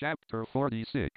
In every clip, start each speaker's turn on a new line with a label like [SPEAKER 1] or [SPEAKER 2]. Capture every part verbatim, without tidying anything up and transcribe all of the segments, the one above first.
[SPEAKER 1] Chapter forty-six.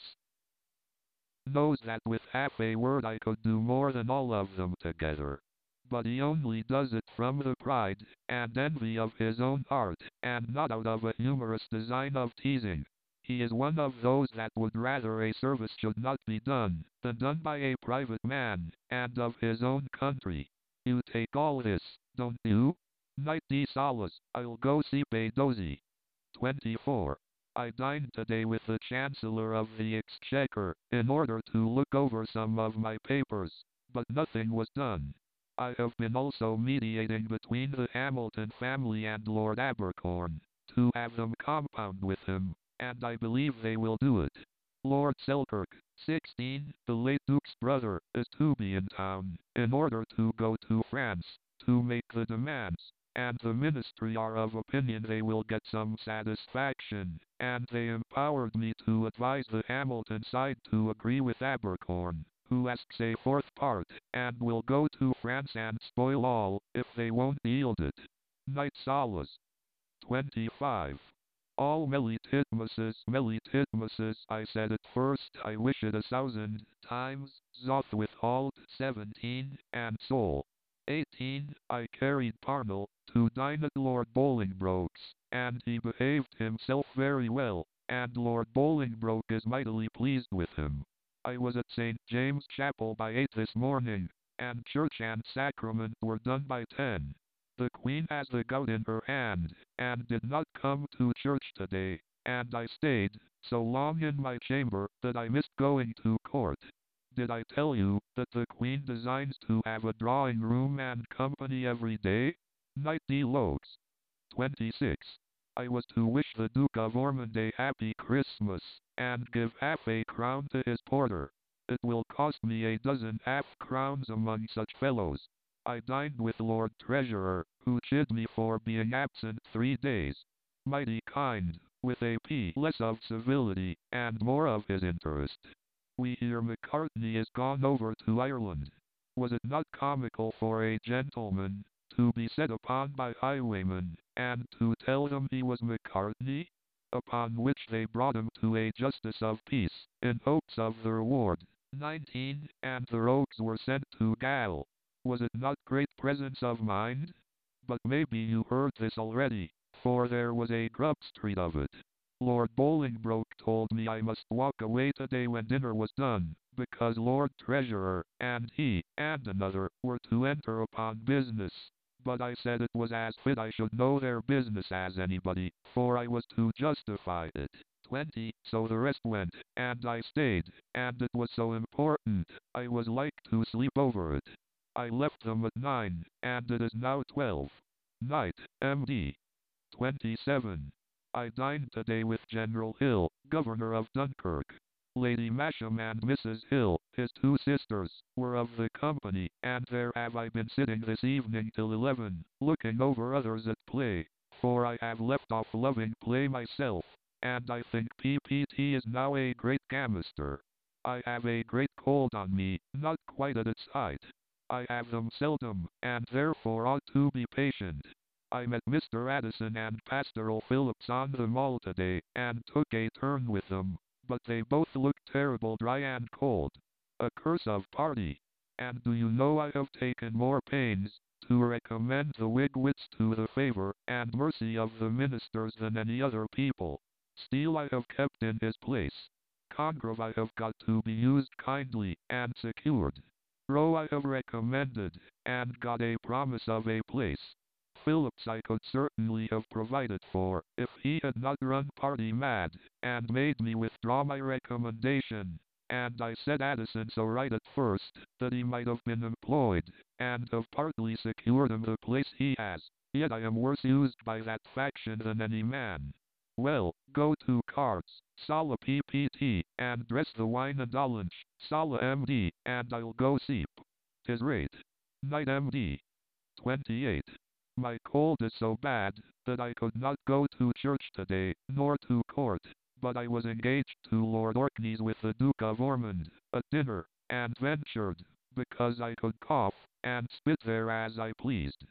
[SPEAKER 1] Knows that with half a word I could do more than all of them together. But he only does it from the pride and envy of his own heart, and not out of a humorous design of teasing. He is one of those that would rather a service should not be done, than done by a private man, and of his own country. You take all this, don't you? Knight de Salas, I'll go see Badozi. twenty-four. I dined today with the Chancellor of the Exchequer, in order to look over some of my papers, but nothing was done. I have been also mediating between the Hamilton family and Lord Abercorn, to have them compound with him, and I believe they will do it. Lord Selkirk, sixteen, the late Duke's brother, is to be in town, in order to go to France, to make the demands, and the ministry are of opinion they will get some satisfaction, and they empowered me to advise the Hamilton side to agree with Abercorn, who asks a fourth part, and will go to France and spoil all, if they won't yield it. Knight Salas. twenty-five. All Melly Titmuses, Melly Titmuses, I said at first, I wish it a thousand times, Zoth with halt, seventeen, and Soul. eighteen. I carried Parnell to dine at Lord Bolingbroke's, and he behaved himself very well, and Lord Bolingbroke is mightily pleased with him. I was at Saint James Chapel by eight this morning, and church and sacrament were done by ten. The Queen has the gout in her hand, and did not come to church today, and I stayed so long in my chamber that I missed going to court. Did I tell you that the Queen designs to have a drawing room and company every day? Knight de Lokes. twenty-six. I was to wish the Duke of Ormond a happy Christmas, and give half a crown to his porter. It will cost me a dozen half crowns among such fellows. I dined with Lord Treasurer, who chid me for being absent three days. Mighty kind, with a p less of civility, and more of his interest. We hear Macartney is gone over to Ireland. Was it not comical for a gentleman to be set upon by highwaymen, and to tell them he was Macartney? Upon which they brought him to a justice of peace, in hopes of the reward. nineteen. And the rogues were sent to gaol. Was it not great presence of mind? But maybe you heard this already, for there was a Grub Street of it. Lord Bolingbroke told me I must walk away today when dinner was done, because Lord Treasurer, and he, and another, were to enter upon business. But I said it was as fit I should know their business as anybody, for I was to justify it. twenty. So the rest went, and I stayed, and it was so important, I was like to sleep over it. I left them at nine, and it is now twelve. Night, M D. twenty-seven. I dined today with General Hill, Governor of Dunkirk. Lady Masham and Missus Hill, his two sisters, were of the company, and there have I been sitting this evening till eleven, looking over others at play, for I have left off loving play myself, and I think P P T is now a great gamester. I have a great cold on me, not quite at its height. I have them seldom, and therefore ought to be patient. I met Mister Addison and Pastoral Phillips on the Mall today, and took a turn with them, but they both looked terrible dry and cold. A curse of party. And do you know I have taken more pains to recommend the Wigwits to the favor and mercy of the ministers than any other people. Steele I have kept in his place. Congreve I have got to be used kindly, and secured. Rowe I have recommended, and got a promise of a place. Phillips I could certainly have provided for, if he had not run party mad, and made me withdraw my recommendation, and I said Addison so right at first, that he might have been employed, and have partly secured him the place he has, yet I am worse used by that faction than any man. Well, go to cards, Sala P P T, and dress the wine and orange, Sala M D, and I'll go seep. 'Tis rate. Night M D. twenty-eight. My cold is so bad, that I could not go to church today, nor to court, but I was engaged to Lord Orkney's with the Duke of Ormond, at dinner, and ventured, because I could cough, and spit there as I pleased.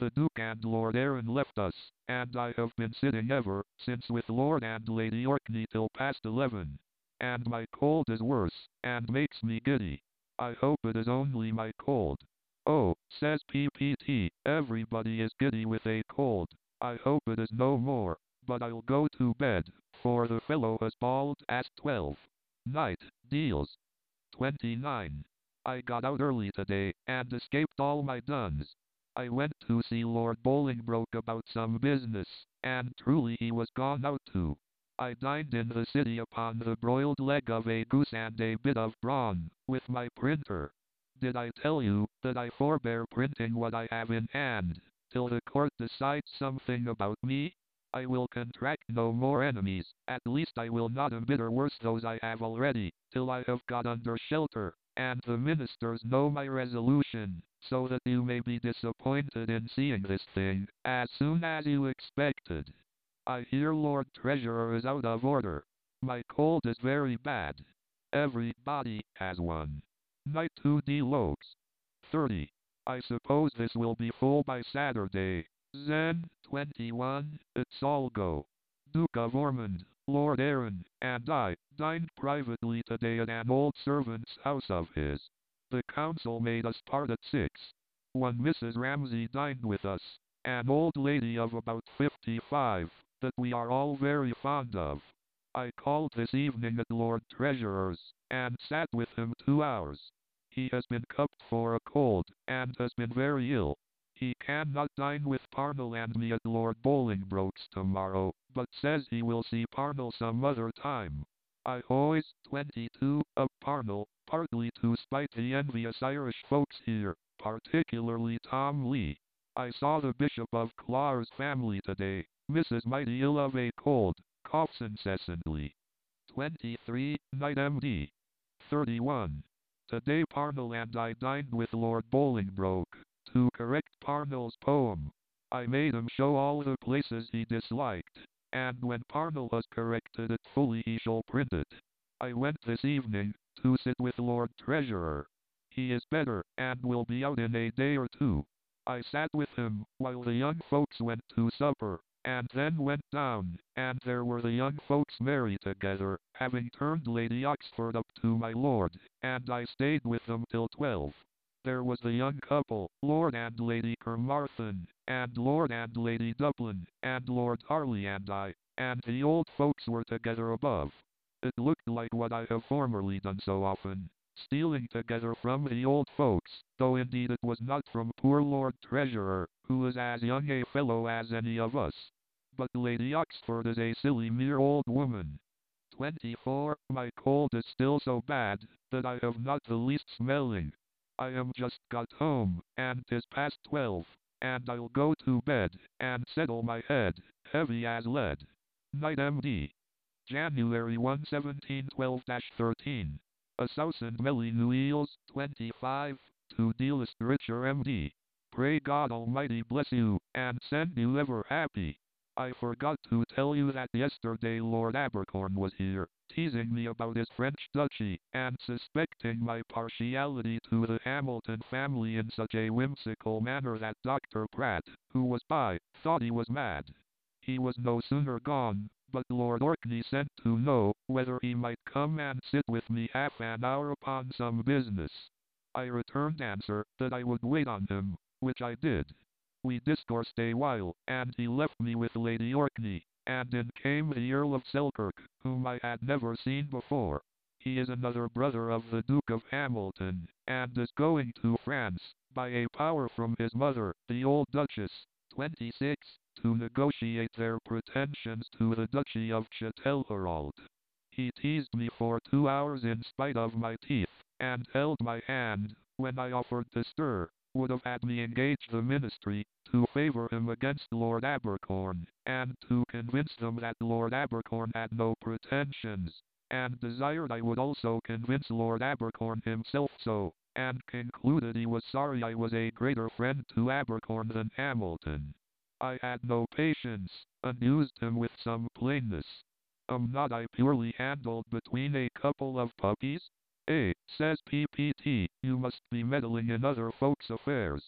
[SPEAKER 1] The Duke and Lord Aaron left us, and I have been sitting ever since with Lord and Lady Orkney till past eleven. And my cold is worse, and makes me giddy. I hope it is only my cold. Oh, says P P T, everybody is giddy with a cold. I hope it is no more, but I'll go to bed, for the fellow has bawled at twelve. Night, deals. twenty-nine. I got out early today, and escaped all my duns. I went to see Lord Bolingbroke about some business, and truly he was gone out too. I dined in the city upon the broiled leg of a goose and a bit of brawn, with my printer. Did I tell you that I forbear printing what I have in hand, till the court decides something about me? I will contract no more enemies, at least I will not embitter worse those I have already, till I have got under shelter, and the ministers know my resolution, so that you may be disappointed in seeing this thing, as soon as you expected. I hear Lord Treasurer is out of order. My cold is very bad. Everybody has one. Night two D Lokes. thirty. I suppose this will be full by Saturday. Zen, twenty-one, it's all go. Duke of Ormond, Lord Aaron, and I, dined privately today at an old servant's house of his. The council made us part at six. One Missus Ramsay dined with us, an old lady of about fifty-five, that we are all very fond of. I called this evening at Lord Treasurer's, and sat with him two hours. He has been cupped for a cold, and has been very ill. He cannot dine with Parnell and me at Lord Bolingbroke's tomorrow, but says he will see Parnell some other time. I always, twenty-two, of Parnell, partly to spite the envious Irish folks here, particularly Tom Lee. I saw the Bishop of Clare's family today. Missus mighty ill of a cold, coughs incessantly. twenty-three, Night M D. thirty-one. Today Parnell and I dined with Lord Bolingbroke, to correct Parnell's poem. I made him show all the places he disliked, and when Parnell has corrected it fully he shall print it. I went this evening, to sit with Lord Treasurer. He is better, and will be out in a day or two. I sat with him, while the young folks went to supper, and then went down, and there were the young folks merry together, having turned Lady Oxford up to my lord, and I stayed with them till twelve. There was the young couple, Lord and Lady Carmarthen, and Lord and Lady Dublin, and Lord Harley and I, and the old folks were together above. It looked like what I have formerly done so often, stealing together from the old folks, though indeed it was not from poor Lord Treasurer, who is as young a fellow as any of us. But Lady Oxford is a silly mere old woman. twenty-four. My cold is still so bad, that I have not the least smelling. I am just got home, and 'tis past twelve, and I'll go to bed, and settle my head, heavy as lead. Night M D. January first, seventeen twelve thirteen. A Souse and Melly New Eels, twenty-five, to Dealist Richer M D. Pray God Almighty bless you, and send you ever happy. I forgot to tell you that yesterday Lord Abercorn was here, teasing me about his French duchy, and suspecting my partiality to the Hamilton family in such a whimsical manner that Doctor Pratt, who was by, thought he was mad. He was no sooner gone, but Lord Orkney sent to know whether he might come and sit with me half an hour upon some business. I returned answer that I would wait on him, which I did. We discoursed a while, and he left me with Lady Orkney, and in came the Earl of Selkirk, whom I had never seen before. He is another brother of the Duke of Hamilton, and is going to France, by a power from his mother, the old Duchess, twenty-six, to negotiate their pretensions to the Duchy of Châtellerault. He teased me for two hours in spite of my teeth, and held my hand, when I offered to stir, would have had me engage the ministry, to favour him against Lord Abercorn, and to convince them that Lord Abercorn had no pretensions, and desired I would also convince Lord Abercorn himself so, and concluded he was sorry I was a greater friend to Abercorn than Hamilton. I had no patience, and used him with some plainness. Am not I purely handled between a couple of puppies? Eh, says P P T, you must be meddling in other folks' affairs.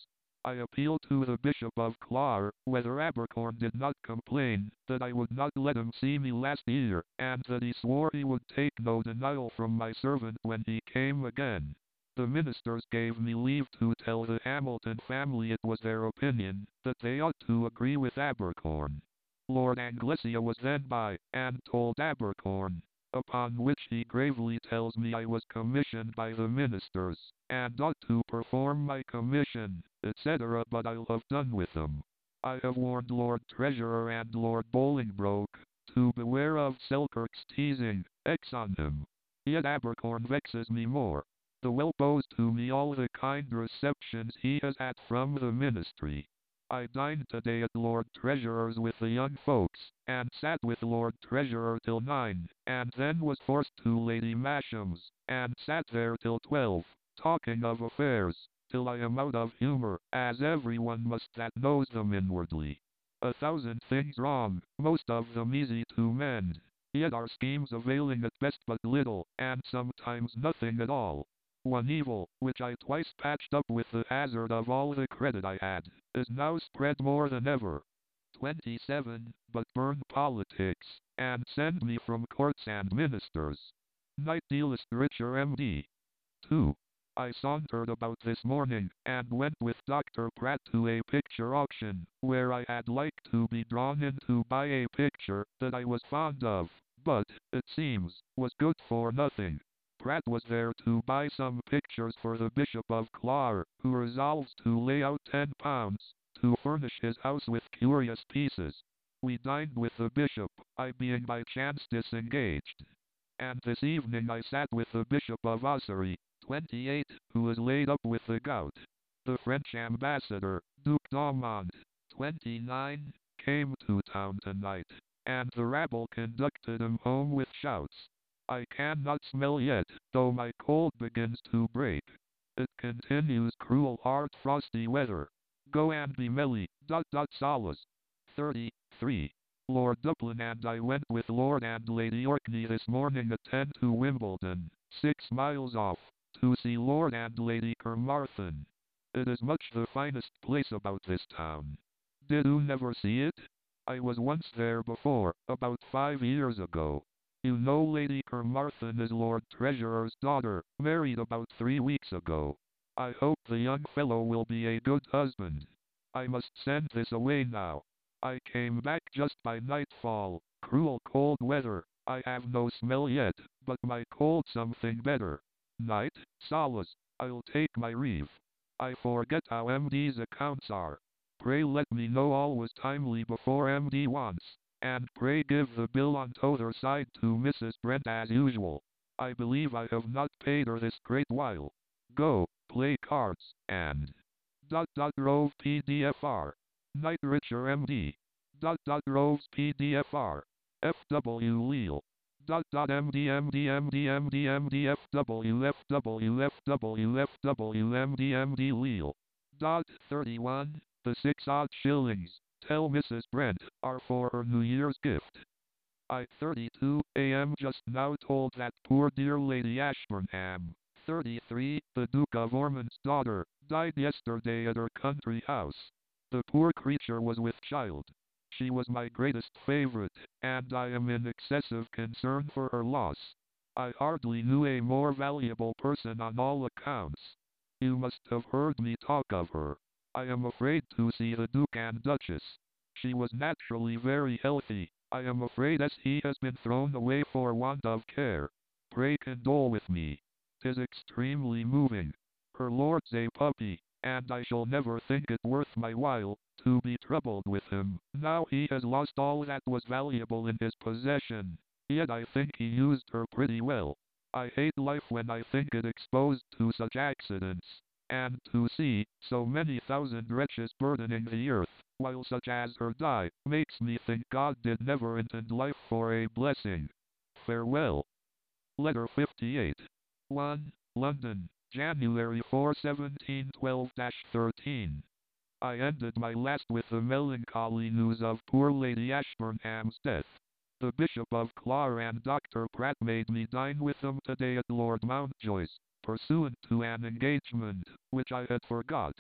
[SPEAKER 1] I appealed to the Bishop of Clare, whether Abercorn did not complain, that I would not let him see me last year, and that he swore he would take no denial from my servant when he came again. The ministers gave me leave to tell the Hamilton family it was their opinion, that they ought to agree with Abercorn. Lord Anglesea was then by, and told Abercorn, upon which he gravely tells me I was commissioned by the ministers, and ought to perform my commission, et cetera. But I'll have done with them. I have warned Lord Treasurer and Lord Bolingbroke to beware of Selkirk's teasing, X on him. Yet Abercorn vexes me more. The whelp owes to me all the kind receptions he has had from the ministry. I dined today at Lord Treasurer's with the young folks, and sat with Lord Treasurer till nine, and then was forced to Lady Masham's, and sat there till twelve, talking of affairs, till I am out of humour, as everyone must that knows them inwardly. A thousand things wrong, most of them easy to mend, yet our schemes availing at best but little, and sometimes nothing at all. One evil, which I twice patched up with the hazard of all the credit I had, is now spread more than ever. twenty-seven. But burn politics, and send me from courts and ministers. Night dealist Richer M D. two. I sauntered about this morning, and went with Doctor Pratt to a picture auction, where I had like to be drawn in to buy a picture that I was fond of, but, it seems, was good for nothing. Pratt was there to buy some pictures for the Bishop of Clare, who resolves to lay out ten pounds, to furnish his house with curious pieces. We dined with the Bishop, I being by chance disengaged. And this evening I sat with the Bishop of Ossory, twenty-eight, who is laid up with the gout. The French ambassador, Duke d'Aumont, twenty-nine, came to town tonight, and the rabble conducted him home with shouts. I cannot smell yet, though my cold begins to break. It continues cruel hard frosty weather. Go and be merry, dot dot solace. thirty-three. Lord Dublin and I went with Lord and Lady Orkney this morning at ten to Wimbledon, six miles off, to see Lord and Lady Carmarthen. It is much the finest place about this town. Did you never see it? I was once there before, about five years ago. You know Lady Carmarthen is Lord Treasurer's daughter, married about three weeks ago. I hope the young fellow will be a good husband. I must send this away now. I came back just by nightfall, cruel cold weather. I have no smell yet, but my cold something better. Night, solace, I'll take my leave. I forget how M D's accounts are. Pray let me know always timely before M D wants. And pray give the bill on t'other side to Missus Brent as usual. I believe I have not paid her this great while. Go, play cards, and... Dot dot Rove P D F R. Night Richer M D. Dot dot Roves P D F R. F W Leal. Dot dot M D M D M D M D M D F W F W F W F W M D M D Leal. Dot thirty-one. The six odd shillings, tell Missus Brent, are for her New Year's gift. I thirty-two am just now told that poor dear Lady Ashburnham, thirty-three, the Duke of Ormond's daughter, died yesterday at her country house. The poor creature was with child. She was my greatest favorite, and I am in excessive concern for her loss. I hardly knew a more valuable person on all accounts. You must have heard me talk of her. I am afraid to see the Duke and Duchess. She was naturally very healthy. I am afraid as he has been thrown away for want of care. Pray condole with me. 'Tis extremely moving. Her lord's a puppy, and I shall never think it worth my while to be troubled with him. Now he has lost all that was valuable in his possession. Yet I think he used her pretty well. I hate life when I think it exposed to such accidents. And to see so many thousand wretches burdening the earth, while such as her die, makes me think God did never intend life for a blessing. Farewell. Letter fifty-eight. one. London, January fourth, seventeen twelve thirteen. I ended my last with the melancholy news of poor Lady Ashburnham's death. The Bishop of Clare and Doctor Pratt made me dine with them today at Lord Mountjoy's, pursuant to an engagement, which I had forgot.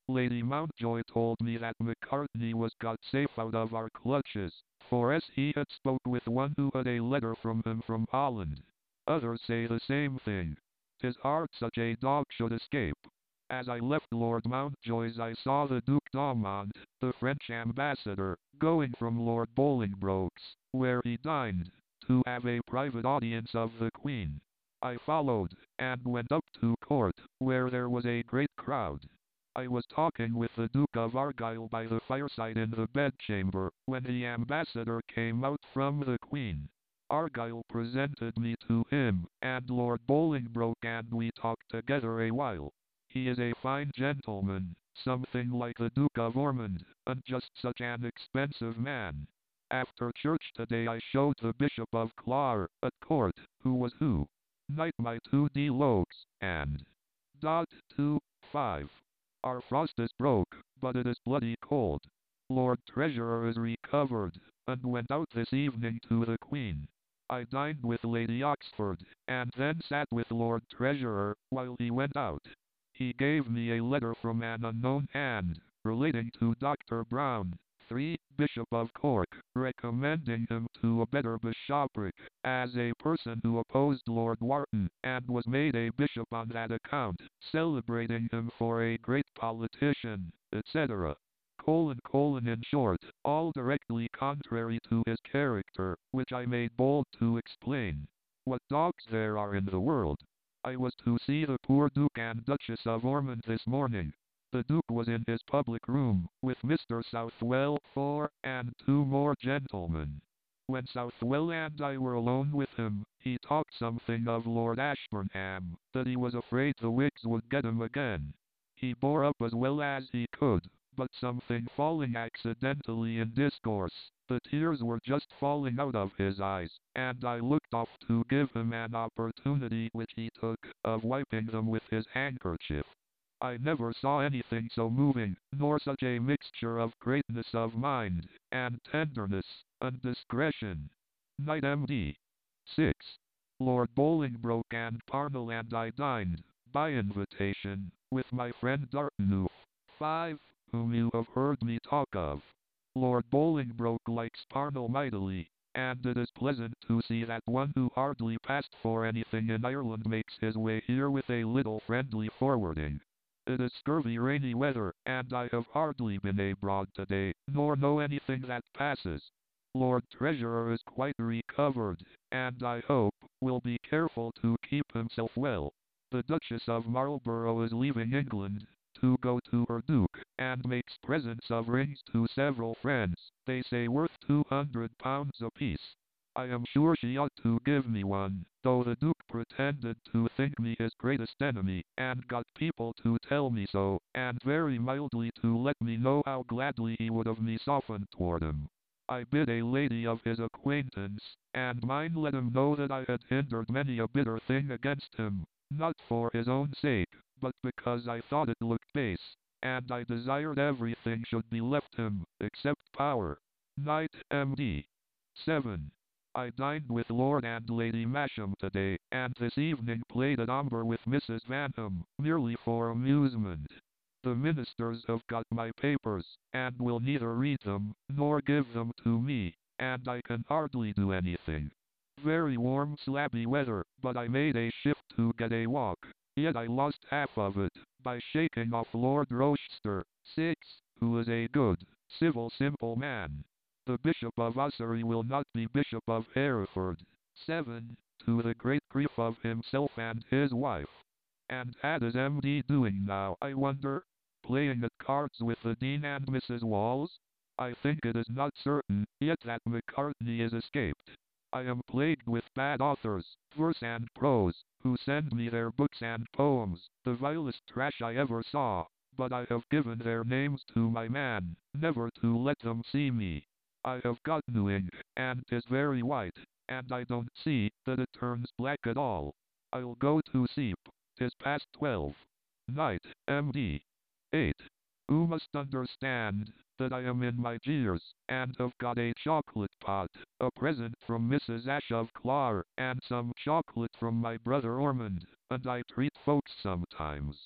[SPEAKER 1] Lady Mountjoy told me that Macartney was got safe out of our clutches, for as he had spoke with one who had a letter from him from Holland. Others say the same thing. 'Tis hard such a dog should escape. As I left Lord Mountjoy's I saw the Duke d'Aumont, the French ambassador, going from Lord Bolingbroke's, where he dined, to have a private audience of the Queen. I followed, and went up to court, where there was a great crowd. I was talking with the Duke of Argyll by the fireside in the bedchamber, when the ambassador came out from the Queen. Argyll presented me to him, and Lord Bolingbroke, and we talked together a while. He is a fine gentleman, something like the Duke of Ormond, and just such an expensive man. After church today I showed the Bishop of Clare, at court, who was who. Knight my two D loaves, and dot two, five. Our frost is broke, but it is bloody cold. Lord Treasurer is recovered, and went out this evening to the Queen. I dined with Lady Oxford, and then sat with Lord Treasurer, while he went out. He gave me a letter from an unknown hand, relating to Doctor Brown, three, Bishop of Cork, recommending him to a better bishopric, as a person who opposed Lord Wharton, and was made a bishop on that account, celebrating him for a great politician, et cetera. Colon colon in short, all directly contrary to his character, which I made bold to explain. What dogs there are in the world! I was to see the poor Duke and Duchess of Ormond this morning. The Duke was in his public room, with Mister Southwell, four, and two more gentlemen. When Southwell and I were alone with him, he talked something of Lord Ashburnham, that he was afraid the Whigs would get him again. He bore up as well as he could, but something falling accidentally in discourse, the tears were just falling out of his eyes, and I looked off to give him an opportunity, which he took, of wiping them with his handkerchief. I never saw anything so moving, nor such a mixture of greatness of mind, and tenderness, and discretion. Knight M D six. Lord Bolingbroke and Parnell and I dined, by invitation, with my friend Dartmouth, five, whom you have heard me talk of. Lord Bolingbroke likes Parnell mightily, and it is pleasant to see that one who hardly passed for anything in Ireland makes his way here with a little friendly forwarding. It is scurvy rainy weather, and I have hardly been abroad today, nor know anything that passes. Lord Treasurer is quite recovered, and I hope, will be careful to keep himself well. The Duchess of Marlborough is leaving England, to go to her Duke, and makes presents of rings to several friends, they say worth two hundred pounds apiece. I am sure she ought to give me one, though the Duke pretended to think me his greatest enemy, and got people to tell me so, and very mildly to let me know how gladly he would have me softened toward him. I bid a lady of his acquaintance, and mine let him know that I had hindered many a bitter thing against him, not for his own sake, but because I thought it looked base, and I desired everything should be left him, except power. Knight M D seven. I dined with Lord and Lady Masham today, and this evening played at Omber with Missus Vanham, merely for amusement. The ministers have got my papers, and will neither read them, nor give them to me, and I can hardly do anything. Very warm slabby weather, but I made a shift to get a walk, yet I lost half of it, by shaking off Lord Rochester, six, who is a good, civil simple man. The Bishop of Ossory will not be Bishop of Hereford, seven, to the great grief of himself and his wife. And how is M D doing now, I wonder? Playing at cards with the Dean and Missus Walls? I think it is not certain, yet that Macartney is escaped. I am plagued with bad authors, verse and prose, who send me their books and poems, the vilest trash I ever saw, but I have given their names to my man, never to let them see me. I have got new ink, and 'tis very white, and I don't see that it turns black at all. I'll go to sleep. 'Tis past twelve. Night, M D eight. You must understand that I am in my gears, and have got a chocolate pot, a present from Missus Ash of Clare, and some chocolate from my brother Ormond, and I treat folks sometimes.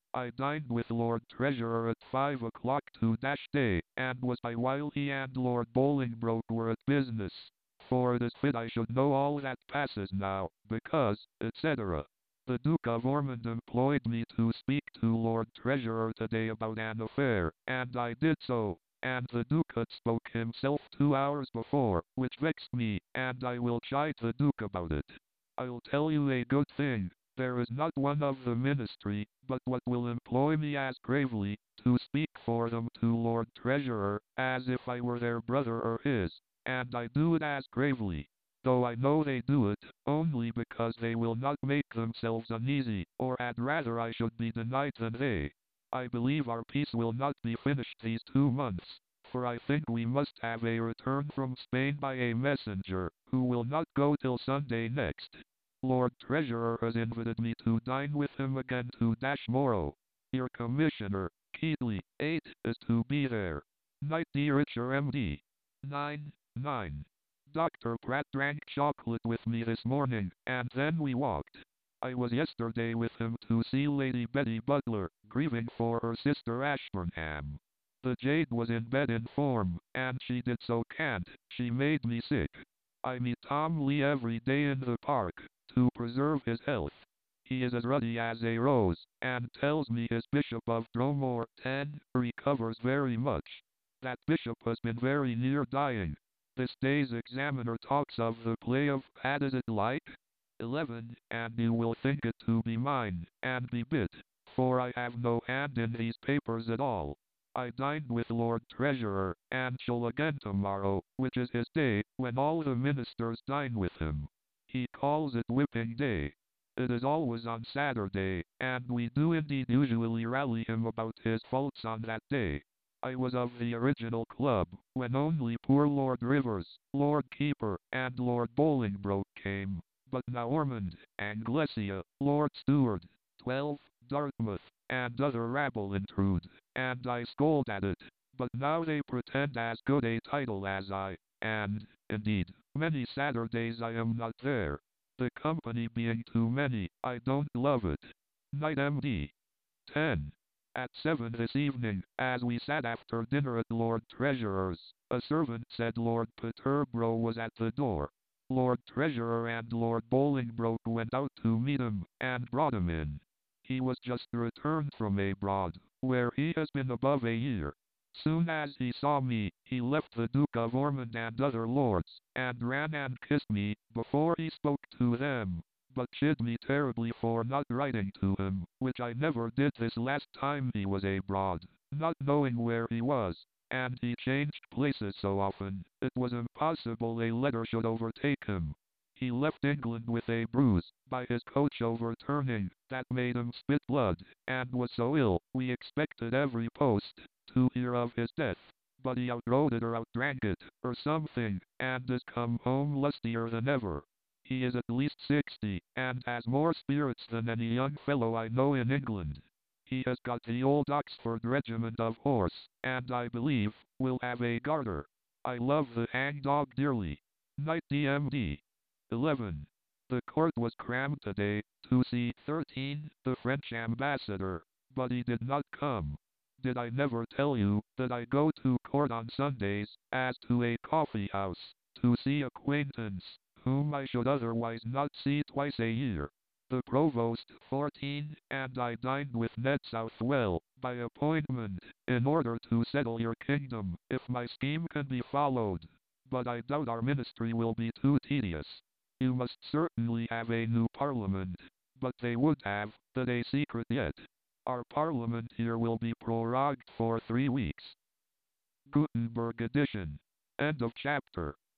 [SPEAKER 1] I dined with Lord Treasurer at five o'clock to dash day, and was by while he and Lord Bolingbroke were at business. For it is fit I should know all that passes now, because, et cetera. The Duke of Ormond employed me to speak to Lord Treasurer today about an affair, and I did so, and the Duke had spoke himself two hours before, which vexed me, and I will chide the Duke about it. I'll tell you a good thing, there is not one of the ministry, but what will employ me as gravely, to speak for them to Lord Treasurer, as if I were their brother or his, and I do it as gravely, though I know they do it, only because they will not make themselves uneasy, or had rather I should be denied than they. I believe our peace will not be finished these two months, for I think we must have a return from Spain by a messenger, who will not go till Sunday next. Lord Treasurer has invited me to dine with him again to dash morrow. Your Commissioner, Keighley, eight, is to be there. Night D. Richer M D. nine. nine. Doctor Pratt drank chocolate with me this morning, and then we walked. I was yesterday with him to see Lady Betty Butler, grieving for her sister Ashburnham. The jade was in bed in form, and she did so cant, she made me sick. I meet Tom Lee every day in the park, to preserve his health. He is as ruddy as a rose, and tells me his Bishop of Dromore, ten, recovers very much. That bishop has been very near dying. This day's Examiner talks of the play of Pat Is It Like? eleven, and you will think it to be mine, and be bit, for I have no hand in these papers at all. I dined with Lord Treasurer, and shall again tomorrow, which is his day, when all the ministers dine with him. He calls it whipping day. It is always on Saturday, and we do indeed usually rally him about his faults on that day. I was of the original club, when only poor Lord Rivers, Lord Keeper, and Lord Bolingbroke came, but now Ormond, Anglesia, Lord Steward, twelve, Dartmouth, and other rabble intrude, and I scold at it, but now they pretend as good a title as I, and, indeed, many Saturdays I am not there. The company being too many, I don't love it. Night M D. ten. At seven this evening, as we sat after dinner at Lord Treasurer's, a servant said Lord Peterborough was at the door. Lord Treasurer and Lord Bolingbroke went out to meet him, and brought him in. He was just returned from abroad, where he has been above a year. Soon as he saw me, he left the Duke of Ormond and other lords, and ran and kissed me, before he spoke to them, but chid me terribly for not writing to him, which I never did this last time he was abroad, not knowing where he was, and he changed places so often, it was impossible a letter should overtake him. He left England with a bruise, by his coach overturning, that made him spit blood, and was so ill, we expected every post to hear of his death, but he outrode it or outdrank it, or something, and is come home lustier than ever. He is at least sixty, and has more spirits than any young fellow I know in England. He has got the old Oxford regiment of horse, and I believe, will have a garter. I love the hangdog dearly. Night D M D. eleven. The court was crammed today, to see thirteen, the French ambassador, but he did not come. Did I never tell you, that I go to court on Sundays, as to a coffee house, to see acquaintance, whom I should otherwise not see twice a year? The provost, fourteen, and I dined with Ned Southwell, by appointment, in order to settle your kingdom, if my scheme can be followed. But I doubt our ministry will be too tedious. You must certainly have a new parliament, but they would have, that a secret yet. Our parliament here will be prorogued for three weeks. Gutenberg edition. End of chapter.